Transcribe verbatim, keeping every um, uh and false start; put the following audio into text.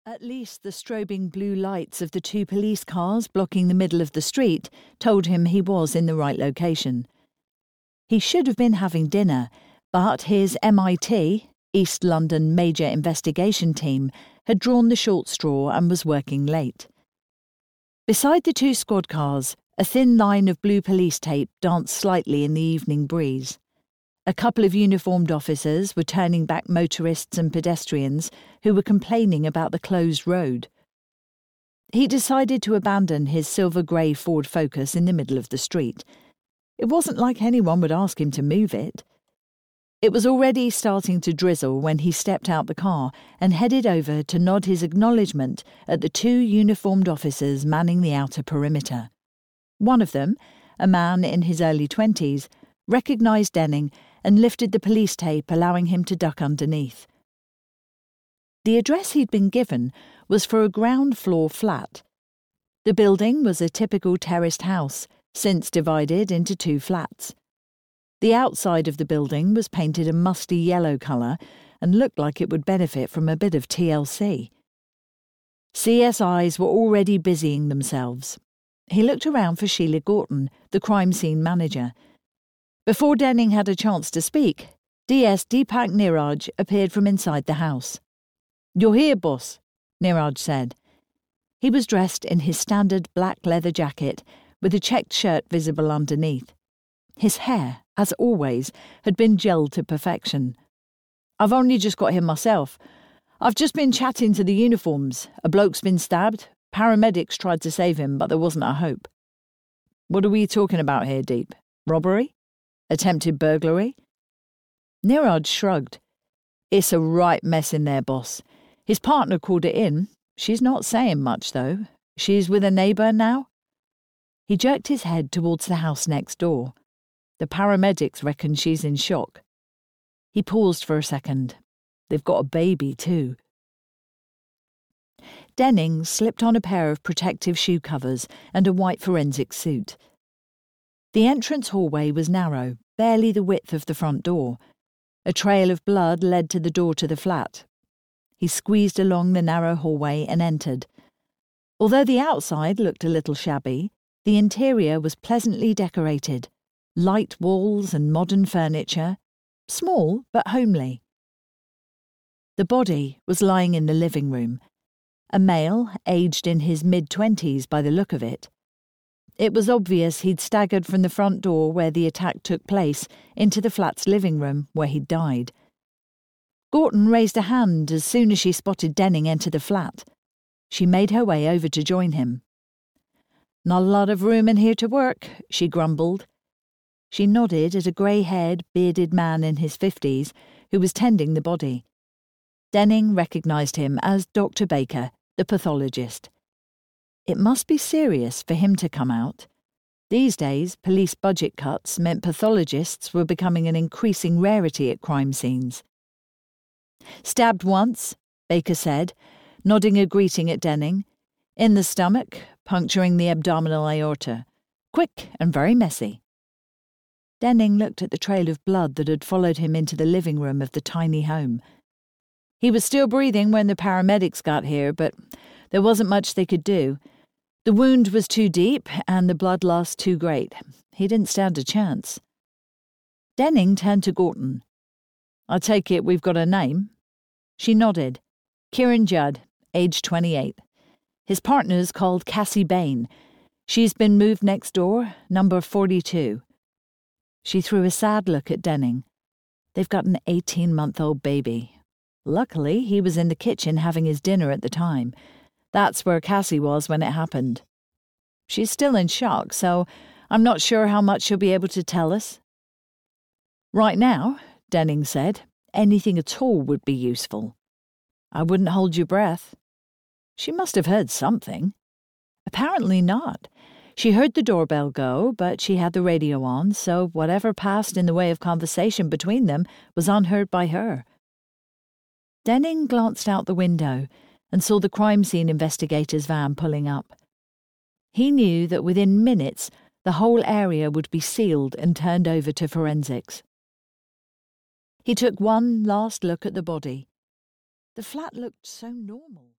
At least the strobing blue lights of the two police cars blocking the middle of the street told him he was in the right location. He should have been having dinner, but his M I T, East London Major Investigation Team, had drawn the short straw and was working late. Beside the two squad cars, a thin line of blue police tape danced slightly in the evening breeze. A couple of uniformed officers were turning back motorists and pedestrians who were complaining about the closed road. He decided to abandon his silver-grey Ford Focus in the middle of the street. It wasn't like anyone would ask him to move it. It was already starting to drizzle when he stepped out the car and headed over to nod his acknowledgement at the two uniformed officers manning the outer perimeter. One of them, a man in his early twenties, recognised Denning and lifted the police tape, allowing him to duck underneath. The address he'd been given was for a ground-floor flat. The building was a typical terraced house, since divided into two flats. The outside of the building was painted a musty yellow colour and looked like it would benefit from a bit of T L C. C S Is were already busying themselves. He looked around for Sheila Gorton, the crime scene manager. Before Denning had a chance to speak, D S Deepak Niraj appeared from inside the house. "You're here, boss," Niraj said. He was dressed in his standard black leather jacket with a checked shirt visible underneath. His hair, as always, had been gelled to perfection. "I've only just got here myself. I've just been chatting to the uniforms. A bloke's been stabbed. Paramedics tried to save him, but there wasn't a hope." "What are we talking about here, Deep? Robbery? Attempted burglary?" Niraj shrugged. "It's a right mess in there, boss. His partner called it in. She's not saying much, though. She's with a neighbour now." He jerked his head towards the house next door. "The paramedics reckon she's in shock." He paused for a second. "They've got a baby, too." Denning slipped on a pair of protective shoe covers and a white forensic suit. The entrance hallway was narrow, barely the width of the front door. A trail of blood led to the door to the flat. He squeezed along the narrow hallway and entered. Although the outside looked a little shabby, the interior was pleasantly decorated. Light walls and modern furniture, small but homely. The body was lying in the living room. A male, aged in his mid-twenties by the look of it. It was obvious he'd staggered from the front door where the attack took place into the flat's living room where he'd died. Gorton raised a hand as soon as she spotted Denning enter the flat. She made her way over to join him. "Not a lot of room in here to work," she grumbled. She nodded at a grey-haired, bearded man in his fifties who was tending the body. Denning recognised him as Doctor Baker, the pathologist. It must be serious for him to come out. These days, police budget cuts meant pathologists were becoming an increasing rarity at crime scenes. "Stabbed once," Baker said, nodding a greeting at Denning. "In the stomach, puncturing the abdominal aorta. Quick and very messy." Denning looked at the trail of blood that had followed him into the living room of the tiny home. He was still breathing when the paramedics got here, but there wasn't much they could do. The wound was too deep and the blood loss too great. He didn't stand a chance. Denning turned to Gorton. "I take it we've got a name?" She nodded. "Kieran Judd, age twenty-eight. His partner's called Cassie Bain. She's been moved next door, number forty-two. She threw a sad look at Denning. "They've got an eighteen-month-old baby. Luckily, he was in the kitchen having his dinner at the time. That's where Cassie was when it happened. She's still in shock, so I'm not sure how much she'll be able to tell us." "Right now," Denning said, "anything at all would be useful." "I wouldn't hold your breath." She must have heard something. Apparently not. She heard the doorbell go, but she had the radio on, so whatever passed in the way of conversation between them was unheard by her. Denning glanced out the window and saw the crime scene investigator's van pulling up. He knew that within minutes the whole area would be sealed and turned over to forensics. He took one last look at the body. The flat looked so normal.